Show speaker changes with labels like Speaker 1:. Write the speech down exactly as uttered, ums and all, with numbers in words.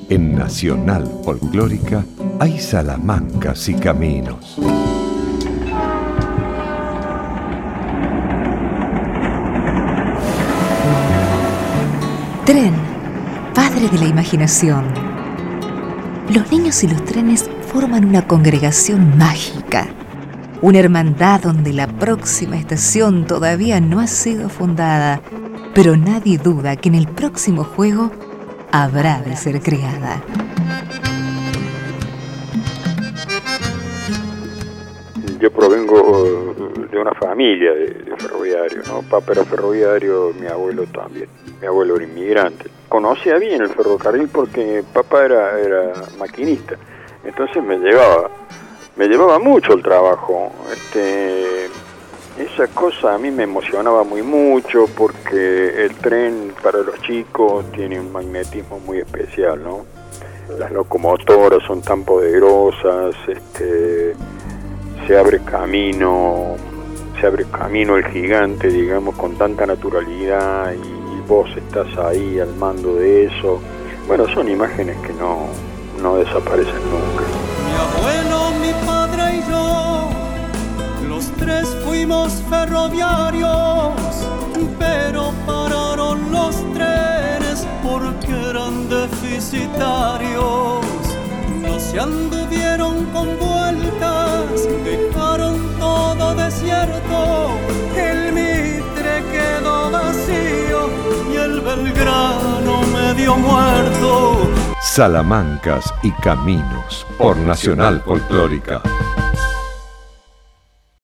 Speaker 1: En Nacional Folclórica hay salamancas y caminos.
Speaker 2: Tren, padre de la imaginación. Los niños y los trenes forman una congregación mágica, una hermandad donde la próxima estación todavía no ha sido fundada, pero nadie duda que en el próximo juego habrá de ser creada.
Speaker 3: Yo provengo de una familia de, de ferroviarios, ¿no? Papá era ferroviario, mi abuelo también. Mi abuelo era inmigrante. Conocía bien el ferrocarril porque papá era, era maquinista. Entonces me llevaba, me llevaba mucho el trabajo. Este, esa cosa a mí me emocionaba muy mucho porque el tren para los chicos tiene un magnetismo muy especial, ¿no? Las locomotoras son tan poderosas, este, se abre camino, se abre camino el gigante, digamos, con tanta naturalidad y vos estás ahí al mando de eso. Bueno, son imágenes que no, no desaparecen nunca.
Speaker 4: Mi abuelo, mi padre y yo, los tres fuimos ferroviarios, pero pararon los trenes porque eran deficitarios. No se anduvieron con vueltas, dejaron todo desierto, el Mitre quedó vacío y el Belgrano medio muerto.
Speaker 1: Salamancas y caminos por Nacional Folclórica.